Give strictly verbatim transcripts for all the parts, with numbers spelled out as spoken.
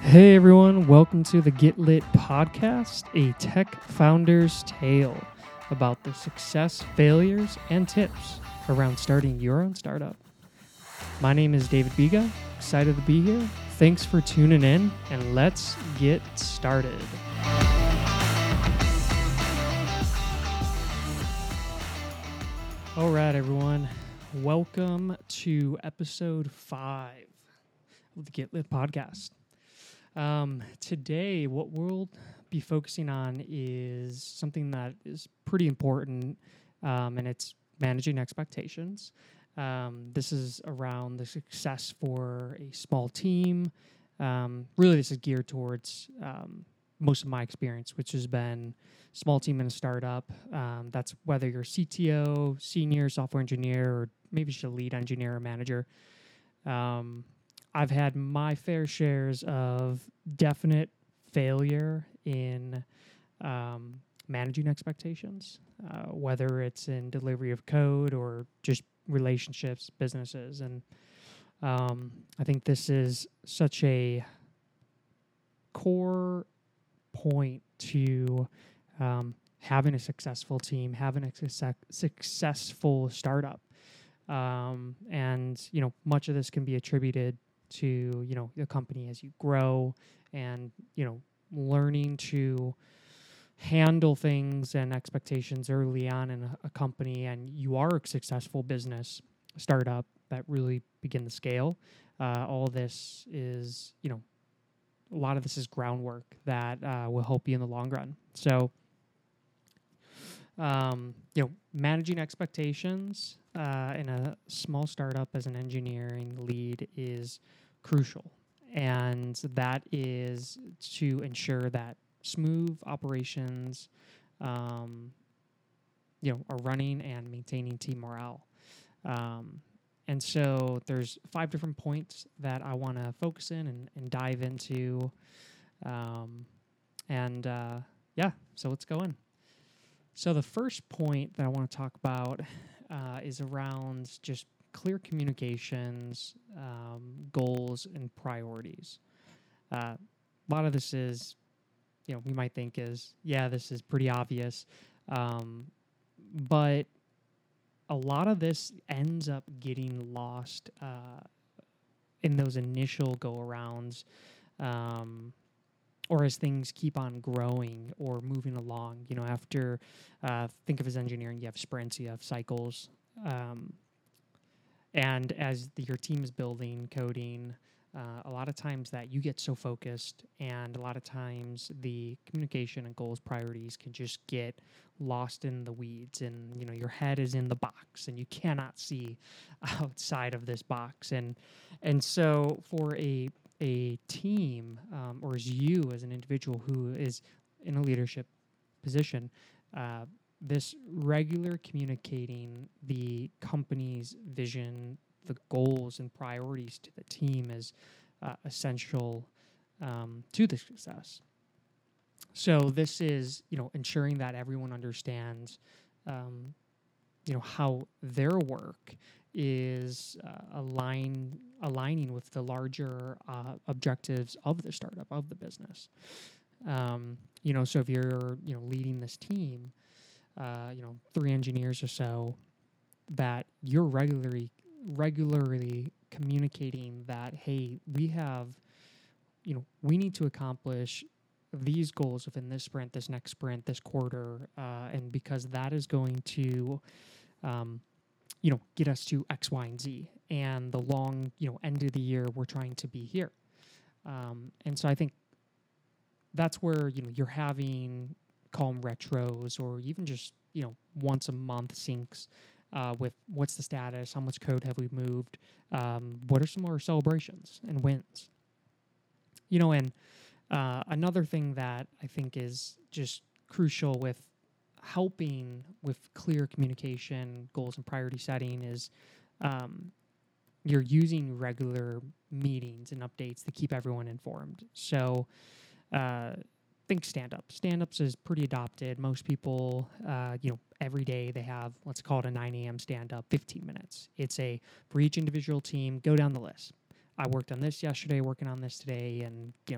Hey everyone, welcome to the Get Lit podcast, a tech founder's tale about the success, failures, and tips around starting your own startup. My name is David Biga, excited to be here. Thanks for tuning in, and let's get started. All right, everyone, welcome to episode five of the Get Lit podcast. Um, today, what we'll be focusing on is something that is pretty important, um, and it's managing expectations. Um, this is around the success for a small team. Um, really, this is geared towards um, most of my experience, which has been small team in a startup. Um, that's whether you're C T O, senior software engineer, or maybe just a lead engineer or manager. Um, I've had my fair shares of definite failure in um, managing expectations, uh, whether it's in delivery of code or just relationships, businesses. And um, I think this is such a core point to um, having a successful team, having a success- successful startup. Um, and, you know, much of this can be attributed to, you know, the company as you grow and, you know, learning to handle things and expectations early on in a, a company, and you are a successful business startup that really begin to scale. Uh, all this is, you know, a lot of this is groundwork that uh, will help you in the long run. So, um, you know, managing expectations uh, in a small startup as an engineering lead is crucial. And that is to ensure that smooth operations, um, you know, are running and maintaining team morale. Um, and so there's five different points that I want to focus in and, and dive into. Um, and uh, yeah, so let's go in. So the first point that I want to talk about uh, is around just clear communications, um, goals, and priorities. Uh, a lot of this is, you know, we might think is, yeah, this is pretty obvious, um, but a lot of this ends up getting lost uh, in those initial go-arounds, um, or as things keep on growing or moving along. You know, after, uh, think of as engineering, you have sprints, you have cycles. Um, and as the, your team is building, coding, uh, a lot of times that you get so focused, and a lot of times the communication and goals priorities can just get lost in the weeds, and, you know, your head is in the box and you cannot see outside of this box. And, and so for a a team, um, or as you as an individual who is in a leadership position, uh, this regular communicating the company's vision, the goals and priorities to the team is uh, essential um, to the success. So this is, you know, ensuring that everyone understands, um, you know, how their work is uh, align aligning with the larger uh, objectives of the startup, of the business. Um, you know, so if you're, you know, leading this team, uh, you know, three engineers or so, that you're regularly regularly communicating that, hey, we have, you know, we need to accomplish these goals within this sprint, this next sprint, this quarter, uh, and because that is going to um, you know, get us to X, Y, and Z. And the long, you know, end of the year, we're trying to be here. Um, and so I think that's where, you know, you're having calm retros, or even just, you know, once a month syncs uh, with what's the status, how much code have we moved, um, what are some more celebrations and wins. You know, and uh, another thing that I think is just crucial with helping with clear communication, goals, and priority setting is um, you're using regular meetings and updates to keep everyone informed. So uh, think stand-up. Stand-ups is pretty adopted. Most people, uh, you know, every day they have, let's call it a nine a.m. stand-up, fifteen minutes. It's a, for each individual team, go down the list. I worked on this yesterday, working on this today, and, you know,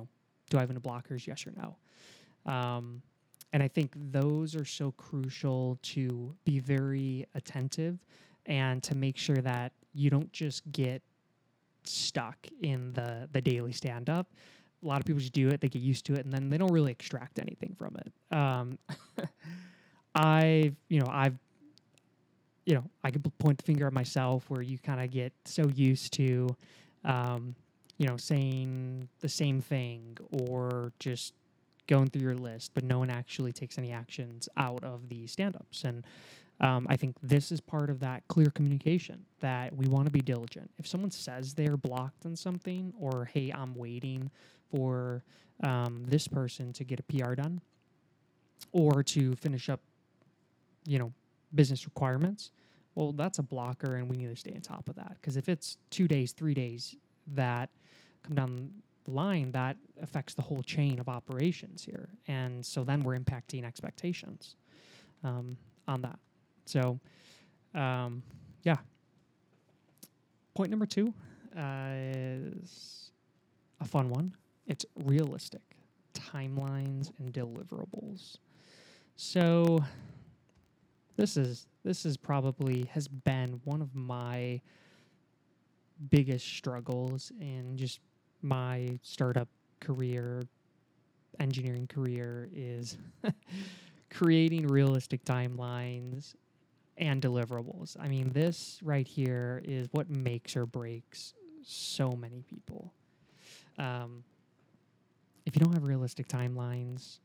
Do I have any blockers? Yes or no? Um, and I think those are so crucial to be very attentive and to make sure that you don't just get stuck in the the daily stand up. A lot of people just do it, they get used to it, and then they don't really extract anything from it. Um, I've, you know, I've, you know, I could point the finger at myself where you kind of get so used to, um, you know, saying the same thing or just going through your list, but no one actually takes any actions out of the stand-ups. And um, I think this is part of that clear communication that we want to be diligent. If someone says they're blocked on something, or, hey, I'm waiting for um, this person to get a P R done or to finish up, you know, business requirements, well, that's a blocker, and we need to stay on top of that. Because if it's two days, three days that come down the line, that affects the whole chain of operations here. And so then we're impacting expectations um, on that. So, um, yeah. Point number two uh, is a fun one. It's realistic timelines and deliverables. So this is this is probably has been one of my biggest struggles in just my startup career, engineering career, is creating realistic timelines and deliverables. I mean, this right here is what makes or breaks so many people. Um, if you don't have realistic timelines,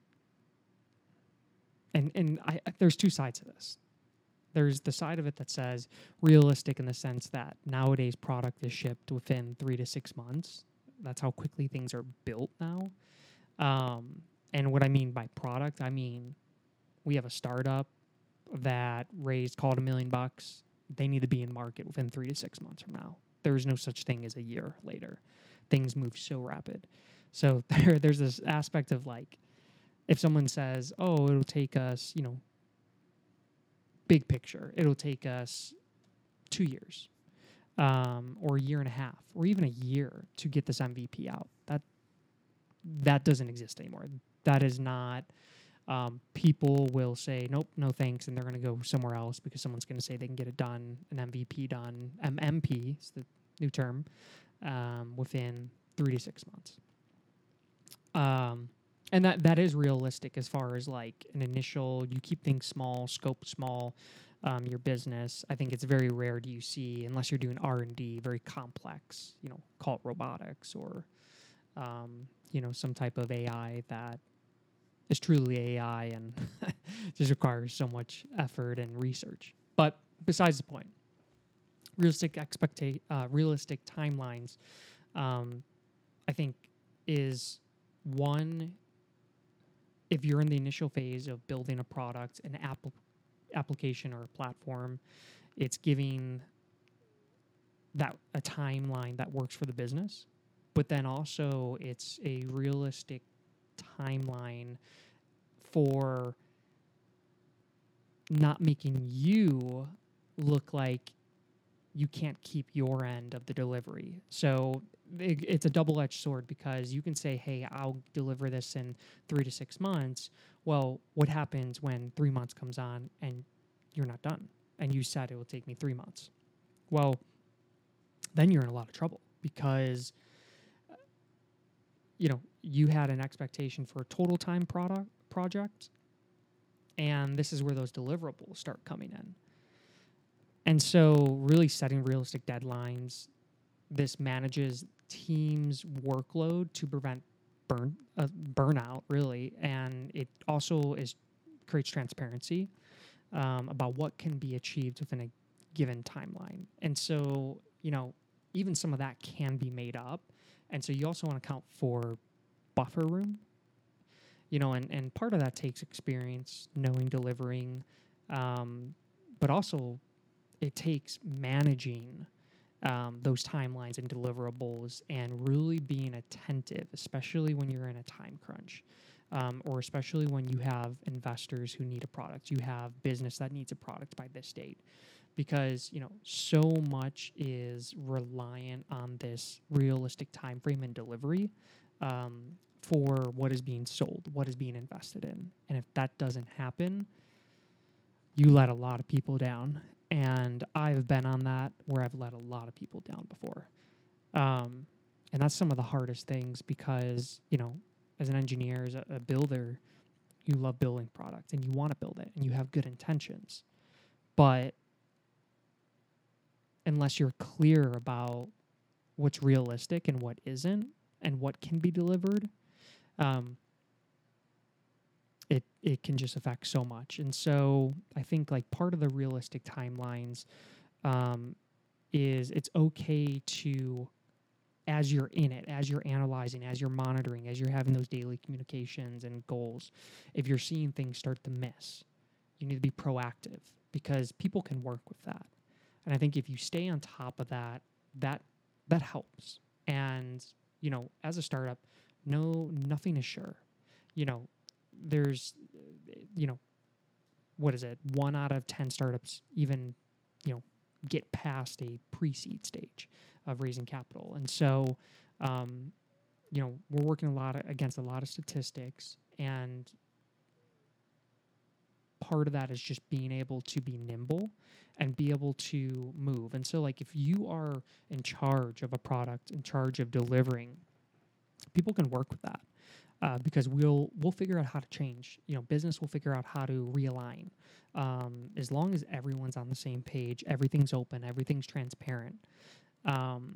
and and I, there's two sides to this. There's the side of it that says realistic in the sense that nowadays product is shipped within three to six months. That's how quickly things are built now. Um, and what I mean by product, I mean we have a startup that raised, called a million bucks. They need to be in market within three to six months from now. There's no such thing as a year later. Things move so rapid. So there, there's this aspect of like, if someone says, oh, it'll take us, you know, big picture, it'll take us two years um, or a year and a half or even a year to get this M V P out. That that doesn't exist anymore. That is not, um, people will say, nope, no thanks, and they're going to go somewhere else because someone's going to say they can get it done, an M V P done, M M P is the new term, um, within three to six months. Um, and that, that is realistic as far as like an initial, you keep things small, scope small, um, your business. I think it's very rare do you see, unless you're doing R and D, very complex, you know, call it robotics or, um, you know, some type of A I that is truly A I and just requires so much effort and research. But besides the point, realistic expecta- uh, realistic timelines, um, I think is one, if you're in the initial phase of building a product, an app application or a platform, it's giving that a timeline that works for the business, but then also it's a realistic timeline for not making you look like you can't keep your end of the delivery. So it, it's a double-edged sword, because you can say, hey, I'll deliver this in three to six months. Well, what happens when three months comes on and you're not done? And you said it will take me three months. Well, then you're in a lot of trouble, because you know, you had an expectation for a total time product project, and this is where those deliverables start coming in. And so really setting realistic deadlines, this manages teams' workload to prevent burn uh, burnout, really, and it also is creates transparency um, about what can be achieved within a given timeline. And so, you know, even some of that can be made up. And so you also want to account for buffer room, you know, and, and part of that takes experience, knowing delivering, um, but also it takes managing um, those timelines and deliverables and really being attentive, especially when you're in a time crunch, um, or especially when you have investors who need a product, you have business that needs a product by this date. Because, you know, so much is reliant on this realistic time frame and delivery um, for what is being sold, what is being invested in. And if that doesn't happen, you let a lot of people down. And I've been on that where I've let a lot of people down before. Um, and that's some of the hardest things because, you know, as an engineer, as a, a builder, you love building products and you want to build it and you have good intentions. But unless you're clear about what's realistic and what isn't and what can be delivered, um, it it can just affect so much. And so I think like part of the realistic timelines um, is it's okay to, as you're in it, as you're analyzing, as you're monitoring, as you're having those daily communications and goals, if you're seeing things start to miss, you need to be proactive because people can work with that. And I think if you stay on top of that, that that helps. And, you know, as a startup, no, nothing is sure. You know, there's, you know, what is it? One out of ten startups even, you know, get past a pre-seed stage of raising capital. And so, um, you know, we're working a lot of, against a lot of statistics, and part of that is just being able to be nimble and be able to move. And so, like, if you are in charge of a product, in charge of delivering, people can work with that. Uh, because we'll we'll figure out how to change. You know, business will figure out how to realign. Um, as long as everyone's on the same page, everything's open, everything's transparent. Um,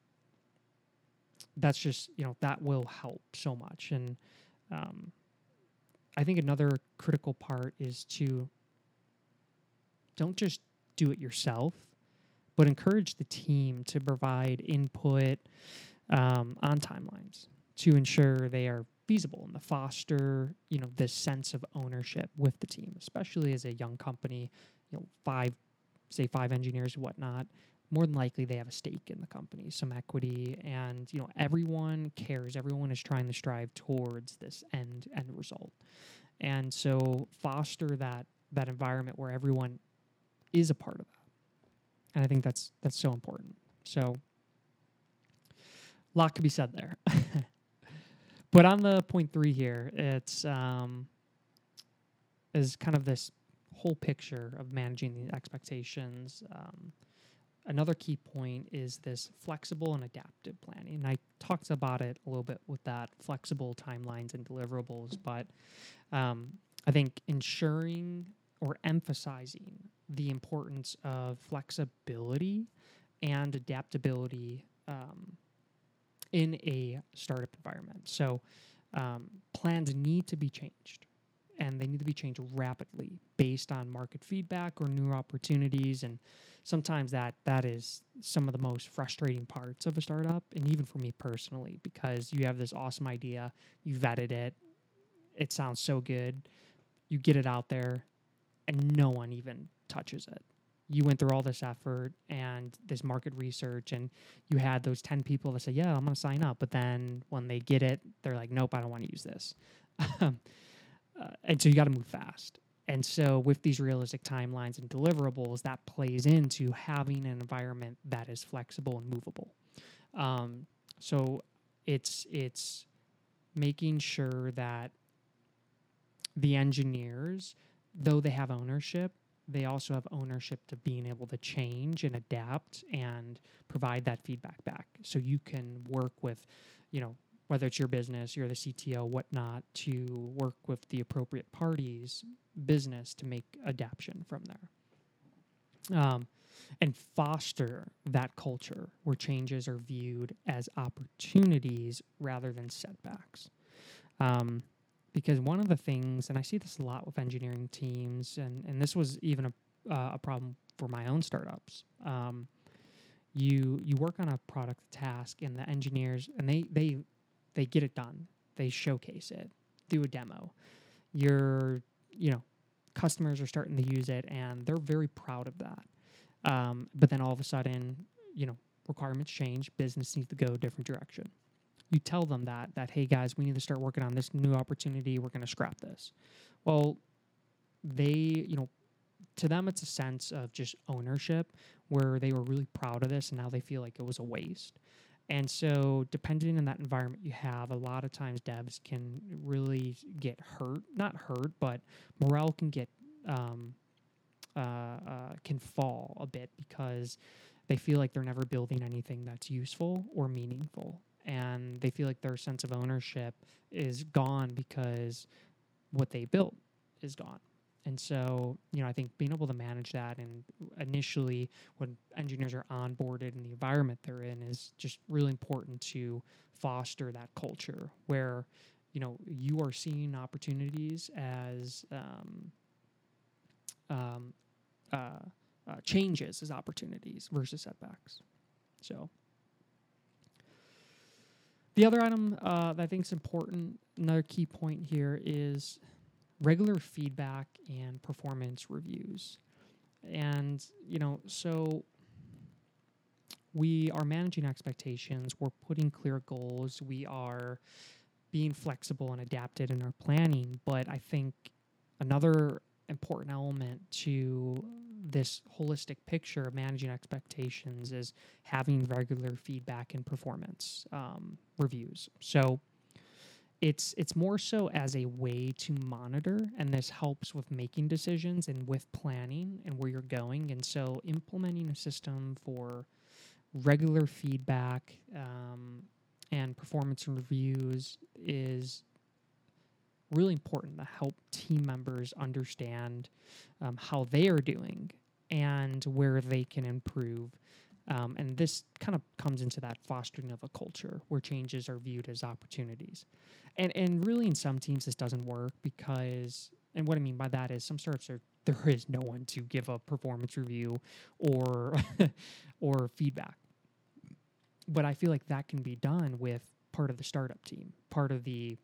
that's just, you know, that will help so much. And um, I think another critical part is to don't just do it yourself, but encourage the team to provide input um, on timelines to ensure they are feasible and to foster, you know, this sense of ownership with the team, especially as a young company, you know, five, say five engineers and whatnot. More than likely they have a stake in the company, some equity, and, you know, everyone cares. Everyone is trying to strive towards this end end result. And so foster that that environment where everyone is a part of that. And I think that's that's so important. So a lot could be said there. But on the point three here, it's um, is kind of this whole picture of managing the expectations. Um, another key point is this flexible and adaptive planning. And I talked about it a little bit with that flexible timelines and deliverables, but um, I think ensuring or emphasizing the importance of flexibility and adaptability um, in a startup environment. So um, plans need to be changed, and they need to be changed rapidly based on market feedback or new opportunities. And sometimes that that is some of the most frustrating parts of a startup, and even for me personally, because you have this awesome idea, you vetted it, it sounds so good, you get it out there, and no one even touches it. You went through all this effort and this market research, and you had those ten people that say, yeah, I'm going to sign up. But then when they get it, they're like, nope, I don't want to use this. uh, and so you got to move fast. And so with these realistic timelines and deliverables, that plays into having an environment that is flexible and movable. Um, so it's it's making sure that the engineers, though they have ownership, they also have ownership to being able to change and adapt and provide that feedback back. So you can work with, you know, whether it's your business, you're the C T O, whatnot, to work with the appropriate parties, business, to make adaptation from there. Um, and foster that culture where changes are viewed as opportunities rather than setbacks. Um, Because one of the things, and I see this a lot with engineering teams, and, and this was even a, uh, a problem for my own startups. Um, you you work on a product task, and the engineers, and they they they get it done. They showcase it, do a demo. Your you know customers are starting to use it, and they're very proud of that. Um, but then all of a sudden, you know, requirements change. Business needs to go a different direction. You tell them that, that, hey, guys, we need to start working on this new opportunity. We're going to scrap this. Well, they, you know, to them, it's a sense of just ownership where they were really proud of this, and now they feel like it was a waste. And so, depending on that environment you have, a lot of times devs can really get hurt. Not hurt, but morale can get um, uh, uh, can fall a bit because they feel like they're never building anything that's useful or meaningful, and they feel like their sense of ownership is gone because what they built is gone. And so, you know, I think being able to manage that, and initially when engineers are onboarded in the environment they're in, is just really important to foster that culture where, you know, you are seeing opportunities as um, um, uh, uh, changes as opportunities versus setbacks. So the other item uh, that I think is important, another key point here, is regular feedback and performance reviews. And, you know, so we are managing expectations, we're putting clear goals, we are being flexible and adapted in our planning. But I think another important element to this holistic picture of managing expectations is having regular feedback and performance um, reviews. So It's it's more so as a way to monitor, and this helps with making decisions and with planning and where you're going. And so implementing a system for regular feedback um, and performance reviews is really important to help team members understand um, how they are doing and where they can improve. Um, and this kind of comes into that fostering of a culture where changes are viewed as opportunities. And and really in some teams this doesn't work because, and what I mean by that is some startups are, there is no one to give a performance review or or feedback. But I feel like that can be done with part of the startup team, part of the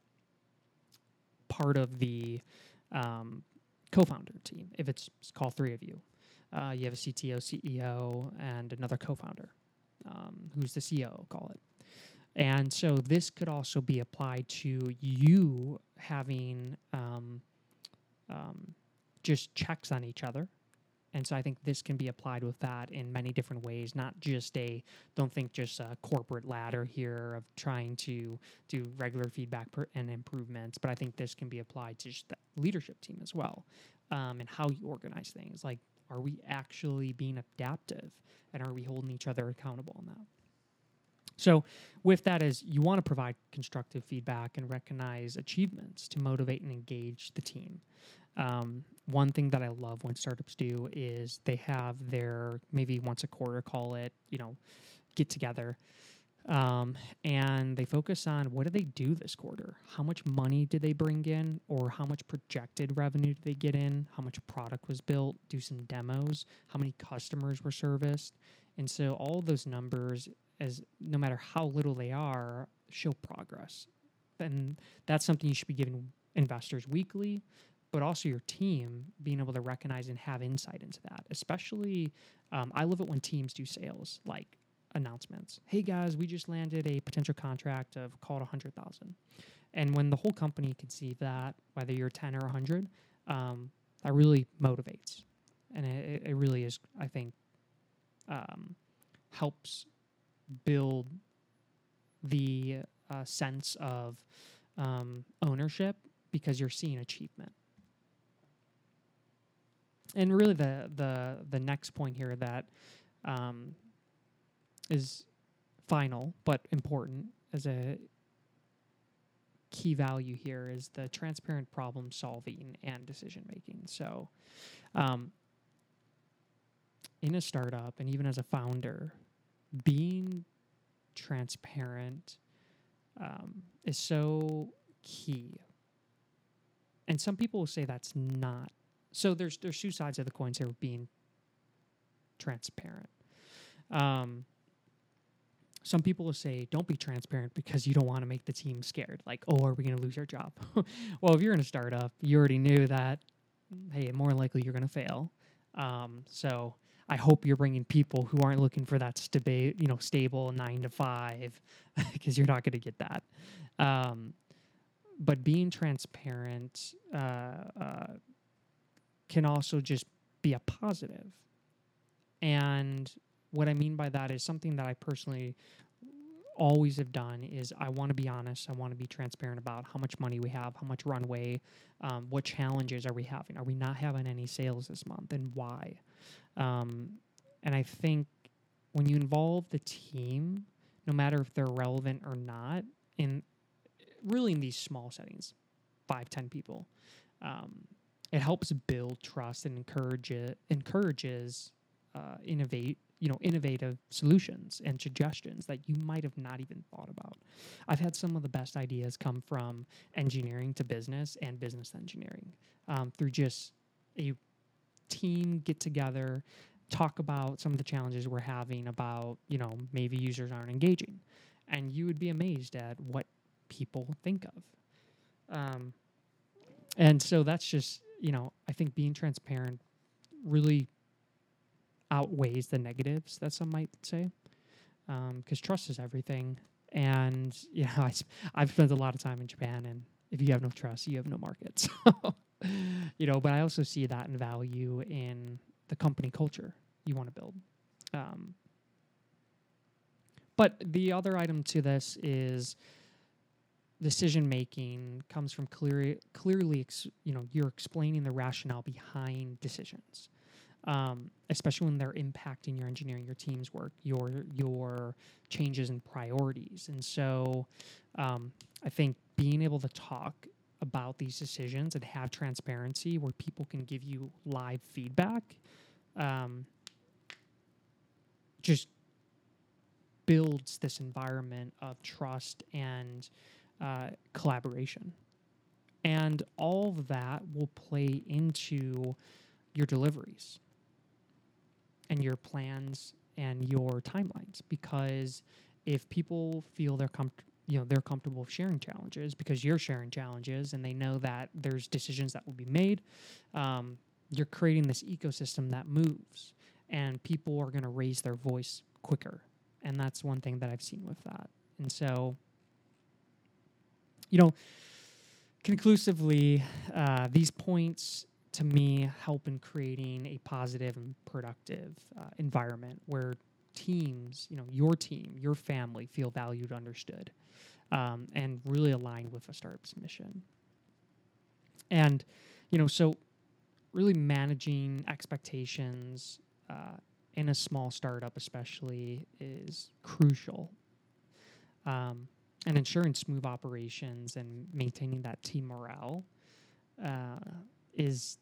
part of the um, co-founder team. If it's, it's call three of you. Uh, you have a C T O, C E O, and another co-founder, um, who's the C E O, call it. And so this could also be applied to you having um, um, just checks on each other. And so I think this can be applied with that in many different ways, not just a, don't think just a corporate ladder here of trying to do regular feedback per, and improvements, but I think this can be applied to just the leadership team as well, um, and how you organize things. Like, are we actually being adaptive, and are we holding each other accountable on that? So with that is you want to provide constructive feedback and recognize achievements to motivate and engage the team. Um, one thing that I love when startups do is they have their, maybe once a quarter, call it, you know, get together. Um, and they focus on what did they do this quarter? How much money did they bring in, or how much projected revenue did they get in? How much product was built? Do some demos. How many customers were serviced? And so all of those numbers, as no matter how little they are, show progress. And that's something you should be giving investors weekly, but also your team being able to recognize and have insight into that. Especially, um, I love it when teams do sales, like announcements. Hey guys, we just landed a potential contract of call it one hundred thousand. And when the whole company can see that, whether you're ten or one hundred, um, that really motivates. And it, it really is, I think, um, helps build the uh, sense of um, ownership because you're seeing achievement. And really the the the next point here that um, is final but important as a key value here is the transparent problem solving and decision making. So um, in a startup and even as a founder, being transparent um, is so key. And some people will say that's not. So there's there's two sides of the coin here of being transparent. Um, some people will say, don't be transparent because you don't want to make the team scared. Like, oh, are we going to lose our job? Well, if you're in a startup, you already knew that, hey, more likely you're going to fail. Um, so I hope you're bringing people who aren't looking for that staba- you know, stable nine to five, because you're not going to get that. Um, but being transparent uh, uh, can also just be a positive. And what I mean by that is something that I personally always have done is I want to be honest. I want to be transparent about how much money we have, how much runway, um, what challenges are we having? Are we not having any sales this month, and why? Um, and I think when you involve the team, no matter if they're relevant or not, in really in these small settings, five, ten people, um, it helps build trust and encourage it, encourages uh, innovate, you know, innovative solutions and suggestions that you might have not even thought about. I've had some of the best ideas come from engineering to business and business to engineering um, through just a team get together, talk about some of the challenges we're having about, you know, maybe users aren't engaging. And you would be amazed at what people think of. Um, and so that's just, you know, I think being transparent really outweighs the negatives that some might say, because um, trust is everything. And, you know, I, I've spent a lot of time in Japan, and if you have no trust, you have no market. So, you know, but I also see that in value in the company culture you want to build. Um, but the other item to this is decision making comes from clear, clearly, ex, you know, you're explaining the rationale behind decisions, um, especially when they're impacting your engineering, your team's work, your your changes in priorities. And so, um, I think being able to talk about these decisions and have transparency where people can give you live feedback, um, just builds this environment of trust and uh, collaboration. And all of that will play into your deliveries and your plans and your timelines, because if people feel they're comfortable, you know, they're comfortable sharing challenges because you're sharing challenges and they know that there's decisions that will be made, um, you're creating this ecosystem that moves and people are going to raise their voice quicker. And that's one thing that I've seen with that. And so, you know, conclusively, uh, these points to me help in creating a positive and productive uh, environment where teams, you know, your team, your family feel valued, understood, um, and really aligned with a startup's mission. And, you know, so really managing expectations uh, in a small startup especially is crucial. Um, and ensuring smooth operations and maintaining that team morale uh, is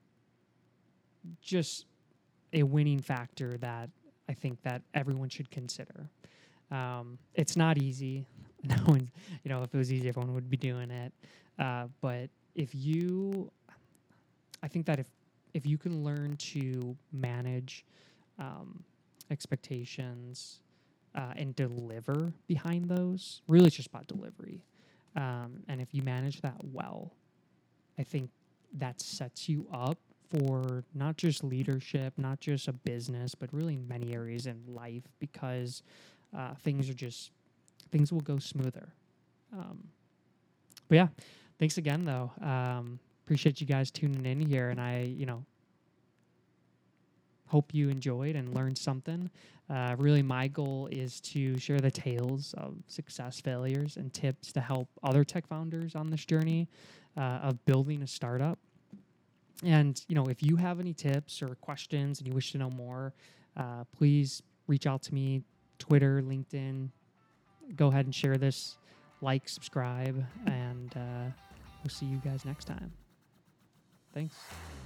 just a winning factor that I think that everyone should consider. Um, it's not easy. No one, you know, if it was easy, everyone would be doing it. Uh, but if you, I think that if if you can learn to manage um, expectations uh, and deliver behind those, really it's just about delivery. Um, and if you manage that well, I think that sets you up for not just leadership, not just a business, but really many areas in life, because uh, things are just, things will go smoother. Um, but yeah, thanks again though. Um, appreciate you guys tuning in here, and I, you know, hope you enjoyed and learned something. Uh, really, my goal is to share the tales of success, failures, and tips to help other tech founders on this journey uh, of building a startup. And, you know, if you have any tips or questions and you wish to know more, uh, please reach out to me, Twitter, LinkedIn. Go ahead and share this, like, subscribe, and uh, we'll see you guys next time. Thanks.